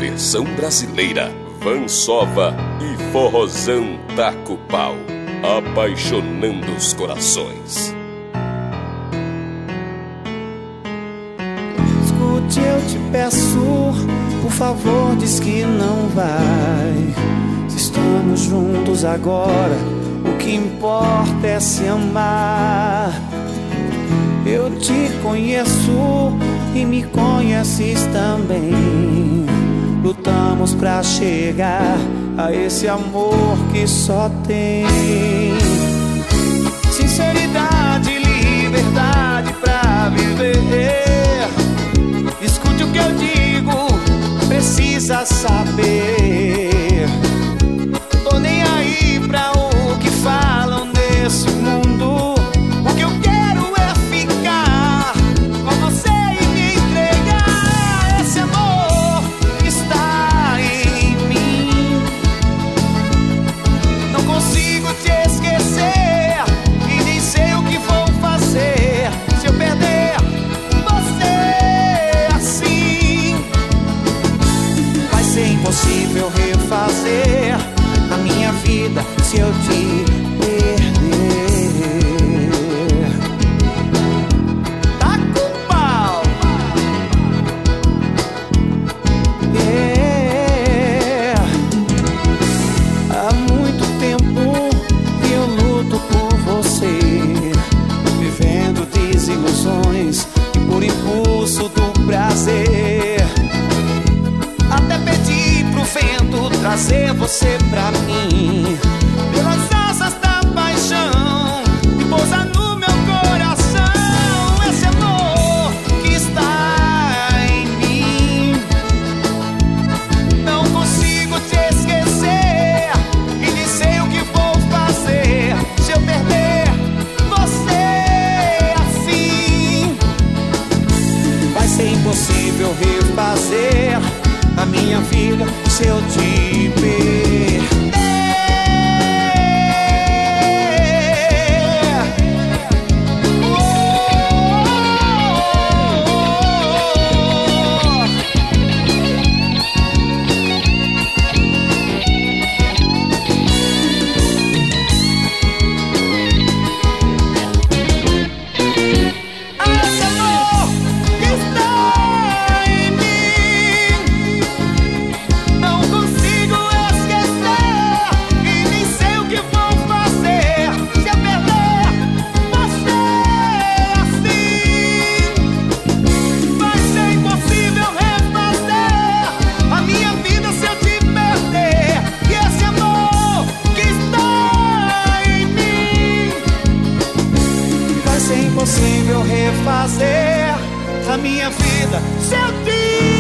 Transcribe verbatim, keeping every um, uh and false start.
versão brasileira, Vansova e Forrozão Taco Pau, apaixonando os corações. Escute, eu te peço, por favor, diz que não vai. Se estamos juntos agora, o que importa é se amar. Eu te conheço e me conheces também. Lutamos pra chegar a esse amor que só tem sinceridade e liberdade pra viver. Escute o que eu digo, precisa saber. Tô nem aí pra o que falam nesse mundo. O que eu quero é ficar com você e me entregar. Esse amor está em mim. Não consigo te esquecer e nem sei o que vou fazer se eu perder você assim. Vai ser impossível refazer a minha vida se eu te perder. Taco pau! Yeah. Há muito tempo que eu luto por você, vivendo desilusões e por impulso do prazer. Até pedi pro vento trazer você pra mim, pelas asas da paixão, e pousar no meu coração. Esse amor que está em mim. Não consigo te esquecer e nem sei o que vou fazer se eu perder você assim. Vai ser impossível refazer a minha vida se eu te perder. Impossível refazer a minha vida se eu te